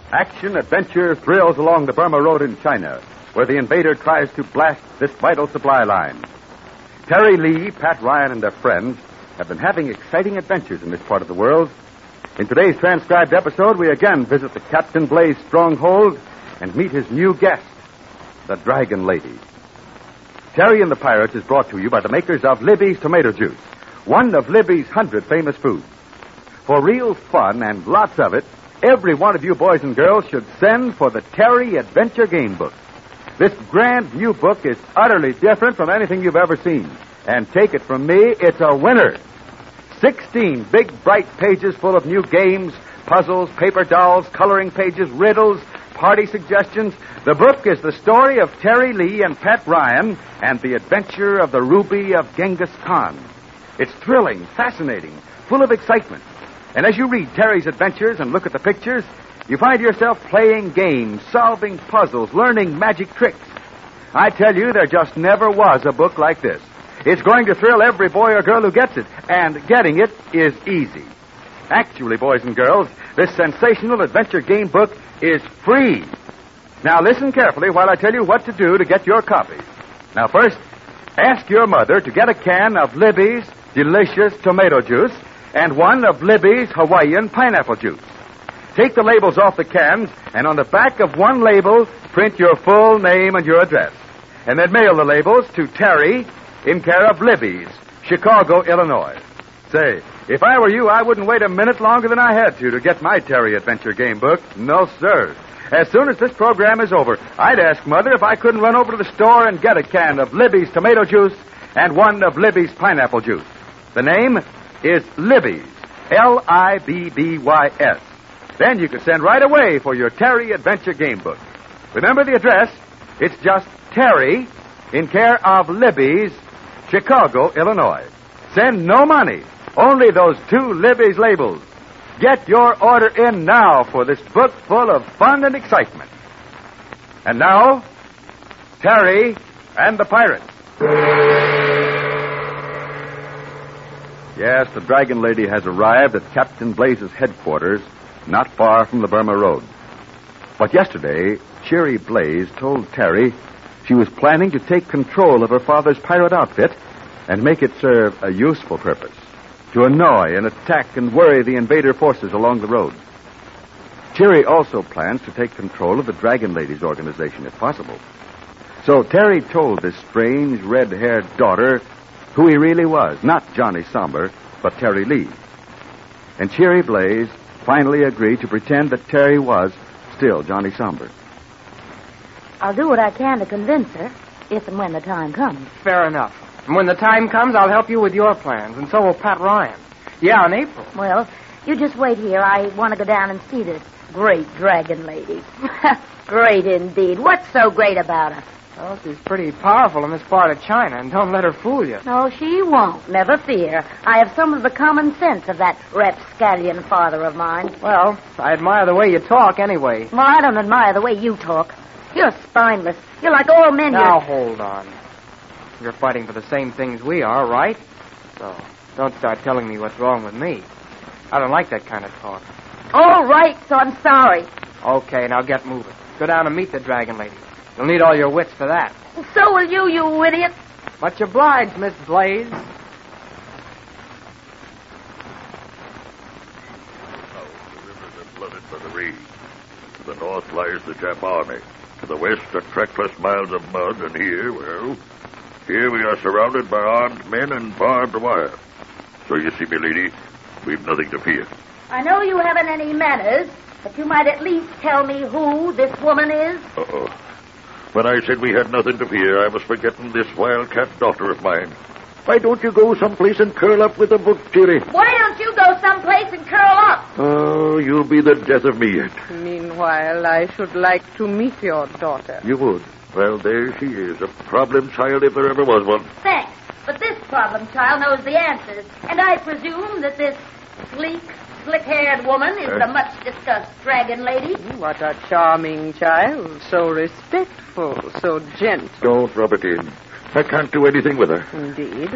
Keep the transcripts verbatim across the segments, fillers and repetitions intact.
Action, adventure, thrills along the Burma Road in China, where the invader tries to blast this vital supply line. Terry Lee, Pat Ryan, and their friends have been having exciting adventures in this part of the world. In today's transcribed episode, we again visit the Captain Blaze stronghold and meet his new guest, the Dragon Lady. Terry and the Pirates is brought to you by the makers of Libby's Tomato Juice, one of Libby's hundred famous foods. For real fun and lots of it, every one of you boys and girls should send for the Terry Adventure Game Book. This grand new book is utterly different from anything you've ever seen. And take it from me, it's a winner. Sixteen big, bright pages full of new games, puzzles, paper dolls, coloring pages, riddles, party suggestions. The book is the story of Terry Lee and Pat Ryan and the adventure of the Ruby of Genghis Khan. It's thrilling, fascinating, full of excitement. And as you read Terry's adventures and look at the pictures, you find yourself playing games, solving puzzles, learning magic tricks. I tell you, there just never was a book like this. It's going to thrill every boy or girl who gets it, and getting it is easy. Actually, boys and girls, this sensational adventure game book is free. Now listen carefully while I tell you what to do to get your copy. Now first, ask your mother to get a can of Libby's delicious tomato juice and one of Libby's Hawaiian pineapple juice. Take the labels off the cans, and on the back of one label, print your full name and your address. And then mail the labels to Terry in care of Libby's, Chicago, Illinois. Say, if I were you, I wouldn't wait a minute longer than I had to to get my Terry Adventure Game Book. No, sir. As soon as this program is over, I'd ask Mother if I couldn't run over to the store and get a can of Libby's tomato juice and one of Libby's pineapple juice. The name is Libby's, L I B B Y S. Then you can send right away for your Terry Adventure Game Book. Remember the address? It's just Terry in care of Libby's, Chicago, Illinois. Send no money, only those two Libby's labels. Get your order in now for this book full of fun and excitement. And now, Terry and the Pirates. Yes, the Dragon Lady has arrived at Captain Blaze's headquarters, not far from the Burma Road. But yesterday, Cheery Blaze told Terry she was planning to take control of her father's pirate outfit and make it serve a useful purpose, to annoy and attack and worry the invader forces along the road. Cheery also plans to take control of the Dragon Lady's organization, if possible. So Terry told this strange, red-haired daughter who he really was, not Johnny Somber, but Terry Lee. And Cheery Blaze finally agreed to pretend that Terry was still Johnny Somber. I'll do what I can to convince her, if and when the time comes. Fair enough. And when the time comes, I'll help you with your plans, and so will Pat Ryan. Yeah, in April. Well, you just wait here. I want to go down and see this great Dragon Lady. Great indeed. What's so great about her? Well, she's pretty powerful in this part of China, and don't let her fool you. No, she won't. Never fear. I have some of the common sense of that rapscallion father of mine. Well, I admire the way you talk anyway. Well, I don't admire the way you talk. You're spineless. You're like all men. Now, you're... hold on. You're fighting for the same things we are, right? So, don't start telling me what's wrong with me. I don't like that kind of talk. All right, so I'm sorry. Okay, now get moving. Go down and meet the Dragon Lady. You'll need all your wits for that. So will you, you idiot. Much obliged, Miss Blaze. The rivers are flooded by the rain. To the north lies the Jap army. To the west are trackless miles of mud, and here, well, here we are surrounded by armed men and barbed wire. So you see, my lady, we've nothing to fear. I know you haven't any manners, but you might at least tell me who this woman is. Uh-oh. When I said we had nothing to fear, I was forgetting this wildcat daughter of mine. Why don't you go someplace and curl up with a book, Terry? Why don't you go someplace and curl up? Oh, you'll be the death of me yet. Meanwhile, I should like to meet your daughter. You would? Well, there she is, a problem child if there ever was one. Thanks, but this problem child knows the answers, and I presume that this sleek, slick-haired woman is uh, the much-discussed Dragon Lady. What a charming child, so respectful, so gentle. Don't rub it in. I can't do anything with her. Indeed.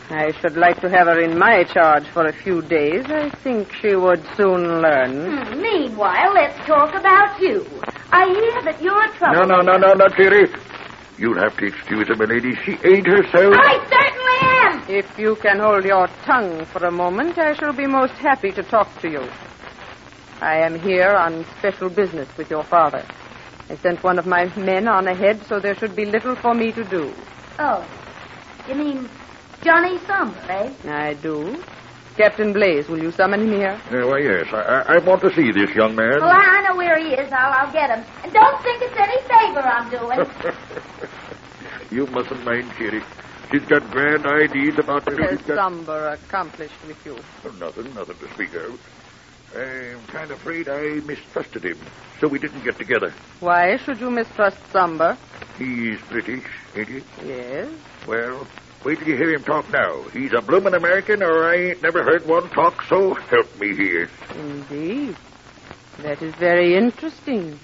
I should like to have her in my charge for a few days. I think she would soon learn. Hmm, meanwhile, let's talk about you. I hear that you're a No, troublemaker. no, no, no, no, Kitty. You'll have to excuse her, milady. She ain't herself. I certainly am. If you can hold your tongue for a moment, I shall be most happy to talk to you. I am here on special business with your father. I sent one of my men on ahead, so there should be little for me to do. Oh, you mean Johnny Somber, eh? I do. Captain Blaze, will you summon him here? Uh, why, yes. I, I, I want to see this young man. Well, I know where he is. I'll, I'll get him. And don't think it's any favor I'm doing. You mustn't mind, Kitty. She's got grand ideas about What me. has She's got... Somber accomplished with you? Oh, nothing, nothing to speak of. I'm kind of afraid I mistrusted him, so we didn't get together. Why should you mistrust Somber? He's British, ain't he? Yes. Well, wait till you hear him talk now. He's a bloomin' American, or I ain't never heard one talk, so help me here. Indeed. That is very interesting.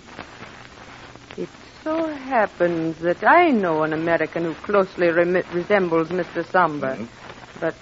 It so happens that I know an American who closely rem- resembles Mister Somber. Mm-hmm. But,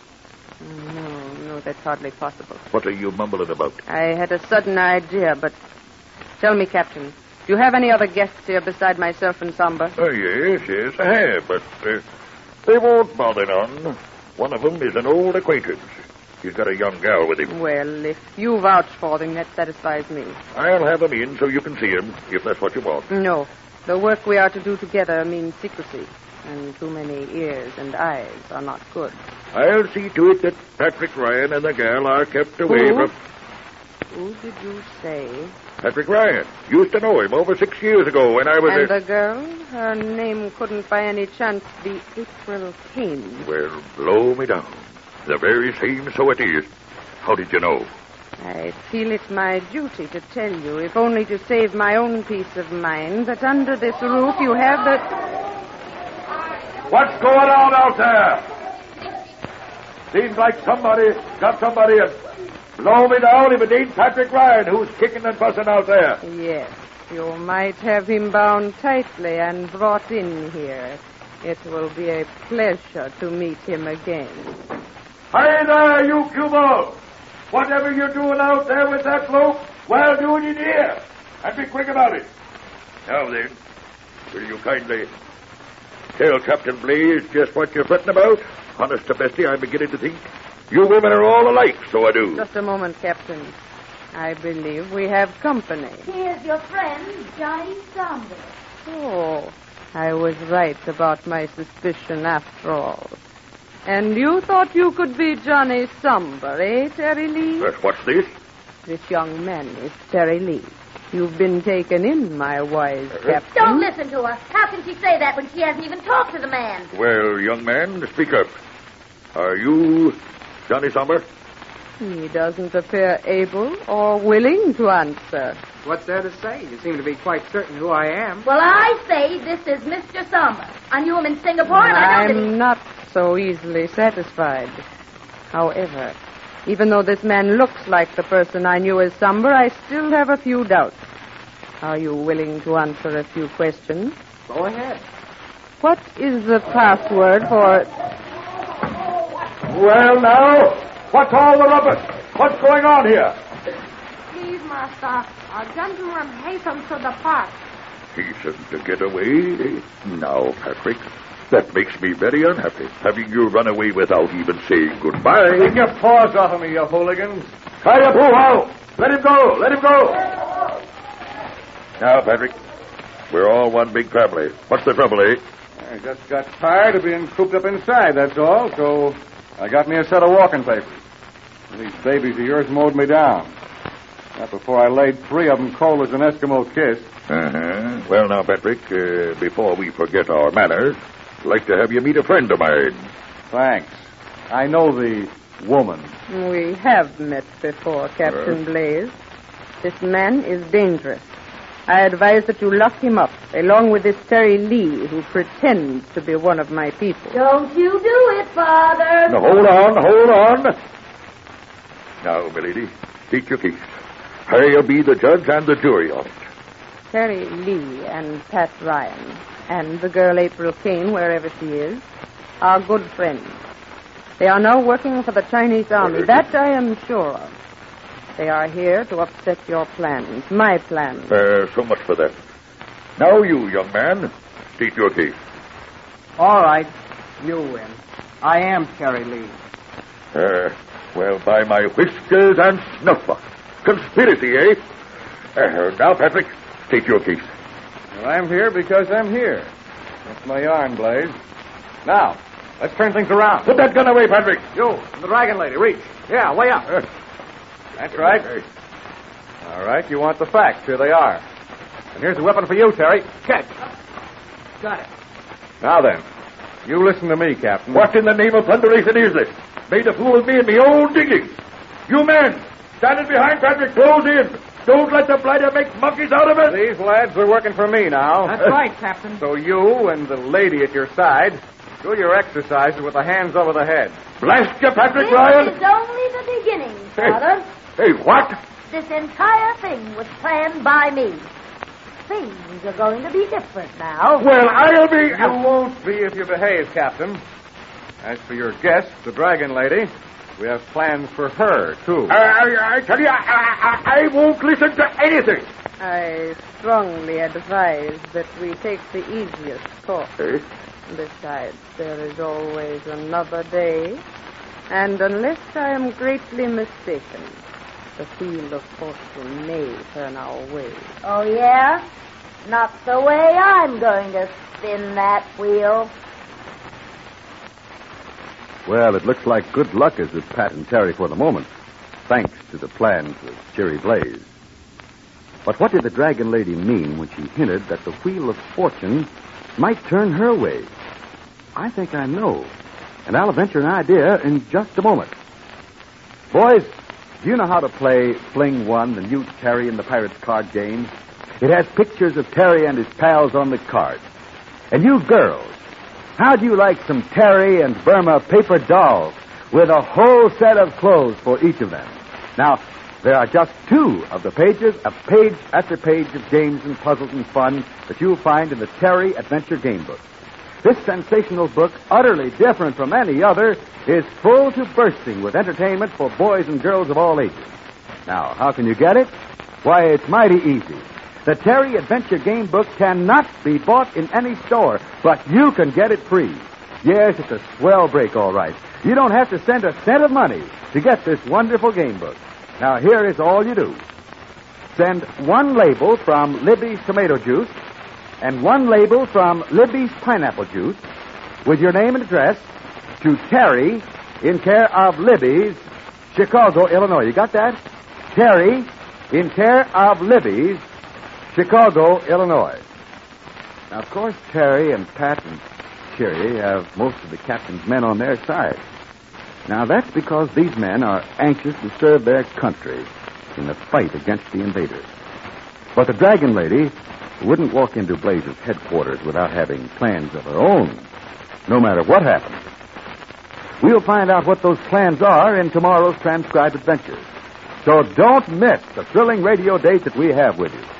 no, no, that's hardly possible. What are you mumbling about? I had a sudden idea, but tell me, Captain, do you have any other guests here beside myself and Somber? Oh, yes, yes, I have, but uh, they won't bother none. One of them is an old acquaintance. He's got a young gal with him. Well, if you vouch for them, that satisfies me. I'll have him in so you can see him, if that's what you want. No. The work we are to do together means secrecy, and too many ears and eyes are not good. I'll see to it that Patrick Ryan and the gal are kept away Who? from... Who did you say? Patrick Ryan. Used to know him over six years ago when I was And a... the girl? Her name couldn't by any chance be April Kane. Well, blow me down. The very same, so it is. How did you know? I feel it my duty to tell you, if only to save my own peace of mind, that under this roof you have the... What's going on out there? Seems like somebody got somebody and blow me down if it ain't Patrick Ryan who's kicking and fussing out there. Yes, you might have him bound tightly and brought in here. It will be a pleasure to meet him again. Hey there, you Cubo! Whatever you're doing out there with that bloke, well, do it in here. And be quick about it. Now then, will you kindly tell Captain Blaze just what you're fretting about? Honest to Bessie, I'm beginning to think you women are all alike, so I do. Just a moment, Captain. I believe we have company. Here's your friend, Johnny Somber. Oh, I was right about my suspicion after all. And you thought you could be Johnny Somber, eh, Terry Lee? Uh, what's this? This young man is Terry Lee. You've been taken in, my wise captain. Don't listen to her. How can she say that when she hasn't even talked to the man? Well, young man, speak up. Are you Johnny Somber? He doesn't appear able or willing to answer. What's there to say? You seem to be quite certain who I am. Well, I say this is Mister Somber. I knew him in Singapore, and I know that he... I'm not so easily satisfied. However, even though this man looks like the person I knew as Somber, I still have a few doubts. Are you willing to answer a few questions? Go ahead. What is the password for... Well, now, what's all the rubbish? What's going on here? Please, Master, a gentleman hastens to the park. Hasten to get away? Now, Patrick, that makes me very unhappy, having you run away without even saying goodbye. Take your paws off of me, you hooligans. Tie up, hoo-ho! Let him go! Let him go! Now, Patrick, we're all one big family. What's the trouble, eh? I just got tired of being cooped up inside, that's all, so I got me a set of walking papers. These babies of yours mowed me down. Not before I laid three of them cold as an Eskimo kiss. Uh-huh. Well, now, Patrick, uh, before we forget our manners, I'd like to have you meet a friend of mine. Thanks. I know the woman. We have met before, Captain Yes. Blaze. This man is dangerous. I advise that you lock him up, along with this Terry Lee, who pretends to be one of my people. Don't you do it, Father. Now, hold on, hold on. Now, milady, state your case. I'll be the judge and the jury on it. Terry Lee and Pat Ryan, and the girl April Kane, wherever she is, are good friends. They are now working for the Chinese army. That I am sure of. They are here to upset your plans, my plans. Uh, so much for that. Now you, young man, state your case. All right. You win. I am Terry Lee. Uh, well, by my whiskers and snuff box. Conspiracy, eh? Uh, now, Patrick, state your case. Well, I'm here because I'm here. That's my yarn, Blaze. Now, let's turn things around. Put that gun away, Patrick. You, the dragon lady, reach. Yeah, way up. Uh, That's right. All right, you want the facts. Here they are. And here's a weapon for you, Terry. Catch. Got it. Now then, you listen to me, Captain. What in the name of thunderation is this? Made a fool of me in my own digging. You men, standing behind Patrick, close in. Don't let the blighter make monkeys out of it. These lads are working for me now. That's right, Captain. So you and the lady at your side do your exercises with the hands over the head. Blast you, Patrick This Ryan. is only the beginning, Father. Hey, what? This entire thing was planned by me. Things are going to be different now. Well, I'll be... You won't be if you behave, Captain. As for your guest, the dragon lady, we have plans for her, too. I, I, I tell you, I, I, I won't listen to anything. I strongly advise that we take the easiest course. Eh? Besides, there is always another day. And unless I am greatly mistaken, the wheel of fortune may turn our way. Oh, yeah? Not the way I'm going to spin that wheel. Well, it looks like good luck is with Pat and Terry for the moment, thanks to the plans of Cherry Blaze. But what did the dragon lady mean when she hinted that the wheel of fortune might turn her way? I think I know, and I'll venture an idea in just a moment. Boys, do you know how to play Fling One, the new Terry in the Pirates card game? It has pictures of Terry and his pals on the card. And you girls, how do you like some Terry and Burma paper dolls with a whole set of clothes for each of them? Now, there are just two of the pages, a page after page of games and puzzles and fun that you'll find in the Terry Adventure Game Book. This sensational book, utterly different from any other, is full to bursting with entertainment for boys and girls of all ages. Now, how can you get it? Why, it's mighty easy. The Terry Adventure Game Book cannot be bought in any store, but you can get it free. Yes, it's a swell break, all right. You don't have to send a cent of money to get this wonderful game book. Now, here is all you do. Send one label from Libby's Tomato Juice and one label from Libby's Pineapple Juice with your name and address to Terry in care of Libby's, Chicago, Illinois. You got that? Terry in care of Libby's, Chicago, Illinois. Now, of course, Terry and Pat and Cherry have most of the captain's men on their side. Now, that's because these men are anxious to serve their country in the fight against the invaders. But the Dragon Lady wouldn't walk into Blaze's headquarters without having plans of her own, no matter what happens. We'll find out what those plans are in tomorrow's transcribed adventures. So don't miss the thrilling radio date that we have with you.